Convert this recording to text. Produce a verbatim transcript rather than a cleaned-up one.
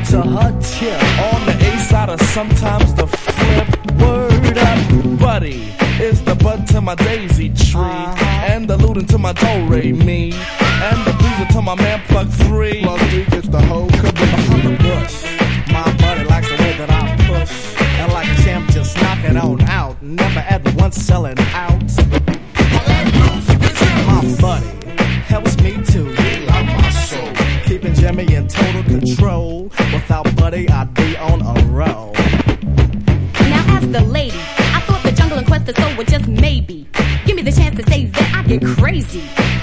to her tip. On the A side or sometimes the flip. Word up, buddy is the bud to my daisy tree, uh-huh. And the lootin' to my do-re-mi, and the breezer to my man plug three. Plug three gets the whole caboose. Behind the bush, my buddy likes the way that I push, and like a champ just knock it on out, never at once selling out. My buddy helps me to out my soul, keeping Jimmy in total control. Without buddy, I'd be on a roll. Now as the lady, I thought the jungle and quest of soul would just maybe give me the chance to say that I get crazy.